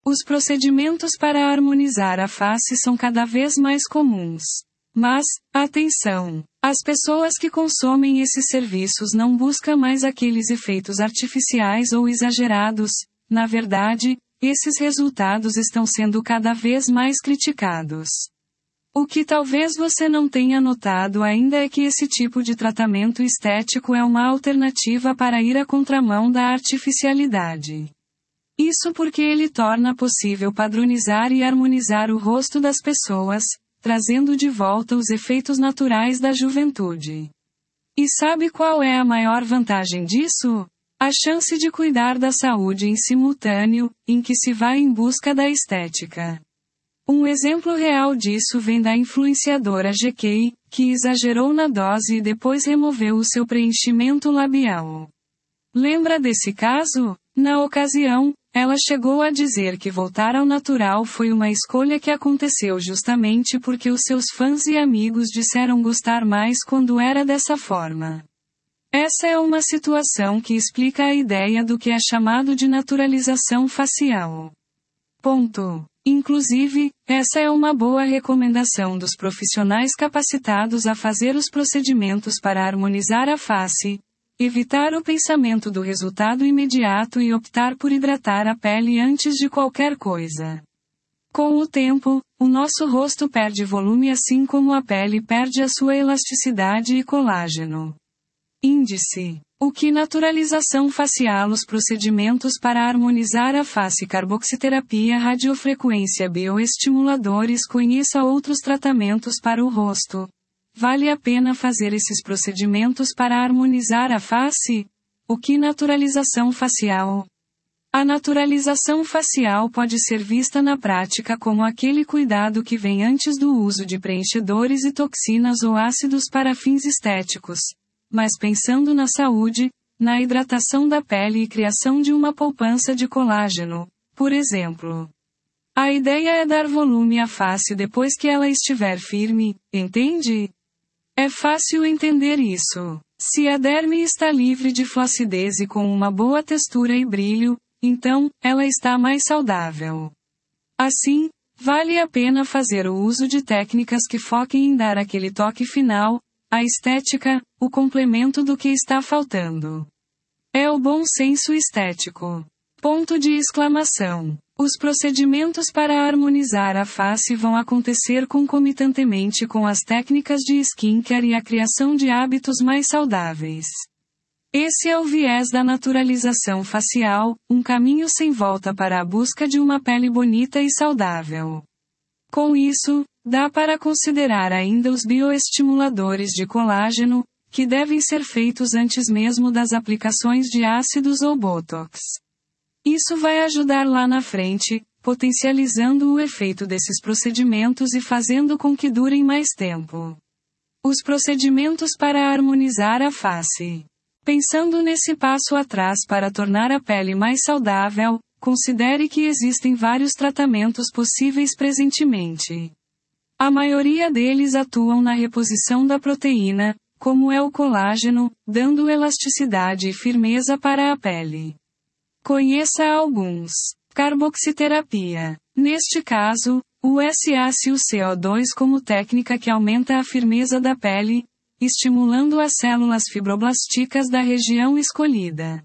Os procedimentos para harmonizar a face são cada vez mais comuns. Mas, atenção! As pessoas que consomem esses serviços não buscam mais aqueles efeitos artificiais ou exagerados. Na verdade, esses resultados estão sendo cada vez mais criticados. O que talvez você não tenha notado ainda é que esse tipo de tratamento estético é uma alternativa para ir à contramão da artificialidade. Isso porque ele torna possível padronizar e harmonizar o rosto das pessoas, trazendo de volta os efeitos naturais da juventude. E sabe qual é a maior vantagem disso? A chance de cuidar da saúde em simultâneo, em que se vai em busca da estética. Um exemplo real disso vem da influenciadora GK, que exagerou na dose e depois removeu o seu preenchimento labial. Lembra desse caso? Na ocasião, ela chegou a dizer que voltar ao natural foi uma escolha que aconteceu justamente porque os seus fãs e amigos disseram gostar mais quando era dessa forma. Essa é uma situação que explica a ideia do que é chamado de naturalização facial. Ponto. Inclusive, essa é uma boa recomendação dos profissionais capacitados a fazer os procedimentos para harmonizar a face. Evitar o pensamento do resultado imediato e optar por hidratar a pele antes de qualquer coisa. Com o tempo, o nosso rosto perde volume assim como a pele perde a sua elasticidade e colágeno. Índice. O que naturalização facial? Os procedimentos para harmonizar a face, carboxiterapia, radiofrequência, bioestimuladores. Conheça outros tratamentos para o rosto. Vale a pena fazer esses procedimentos para harmonizar a face? O que naturalização facial? A naturalização facial pode ser vista na prática como aquele cuidado que vem antes do uso de preenchedores e toxinas ou ácidos para fins estéticos. Mas pensando na saúde, na hidratação da pele e criação de uma poupança de colágeno, por exemplo. A ideia é dar volume à face depois que ela estiver firme, entende? É fácil entender isso. Se a derme está livre de flacidez e com uma boa textura e brilho, então, ela está mais saudável. Assim, vale a pena fazer o uso de técnicas que foquem em dar aquele toque final, a estética, o complemento do que está faltando. É o bom senso estético. Ponto de exclamação. Os procedimentos para harmonizar a face vão acontecer concomitantemente com as técnicas de skincare e a criação de hábitos mais saudáveis. Esse é o viés da naturalização facial, um caminho sem volta para a busca de uma pele bonita e saudável. Com isso, dá para considerar ainda os bioestimuladores de colágeno, que devem ser feitos antes mesmo das aplicações de ácidos ou botox. Isso vai ajudar lá na frente, potencializando o efeito desses procedimentos e fazendo com que durem mais tempo. Os procedimentos para harmonizar a face. Pensando nesse passo atrás para tornar a pele mais saudável, considere que existem vários tratamentos possíveis presentemente. A maioria deles atuam na reposição da proteína, como é o colágeno, dando elasticidade e firmeza para a pele. Conheça alguns. Carboxiterapia. Neste caso, o SaCO2 como técnica que aumenta a firmeza da pele, estimulando as células fibroblásticas da região escolhida.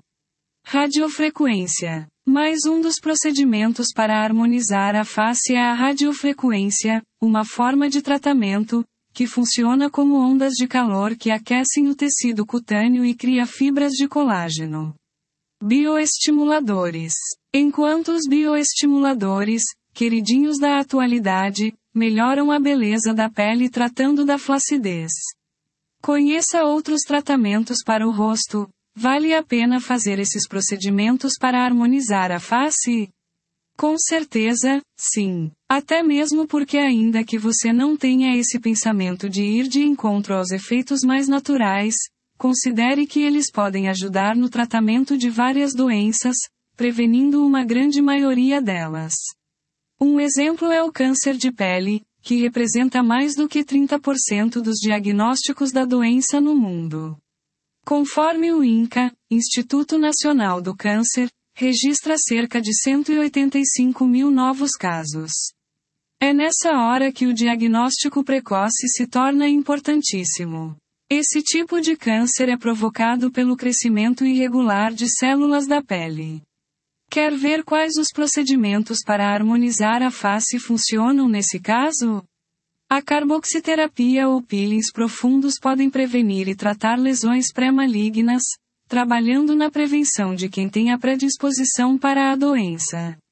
Radiofrequência. Mais um dos procedimentos para harmonizar a face é a radiofrequência, uma forma de tratamento, que funciona como ondas de calor que aquecem o tecido cutâneo e cria fibras de colágeno. Bioestimuladores. Enquanto os bioestimuladores, queridinhos da atualidade, melhoram a beleza da pele tratando da flacidez. Conheça outros tratamentos para o rosto. Vale a pena fazer esses procedimentos para harmonizar a face? Com certeza, sim. Até mesmo porque ainda que você não tenha esse pensamento de ir de encontro aos efeitos mais naturais, considere que eles podem ajudar no tratamento de várias doenças, prevenindo uma grande maioria delas. Um exemplo é o câncer de pele, que representa mais do que 30% dos diagnósticos da doença no mundo. Conforme o INCA, Instituto Nacional do Câncer, registra cerca de 185 mil novos casos. É nessa hora que o diagnóstico precoce se torna importantíssimo. Esse tipo de câncer é provocado pelo crescimento irregular de células da pele. Quer ver quais os procedimentos para harmonizar a face funcionam nesse caso? A carboxiterapia ou peelings profundos podem prevenir e tratar lesões pré-malignas, trabalhando na prevenção de quem tem a predisposição para a doença.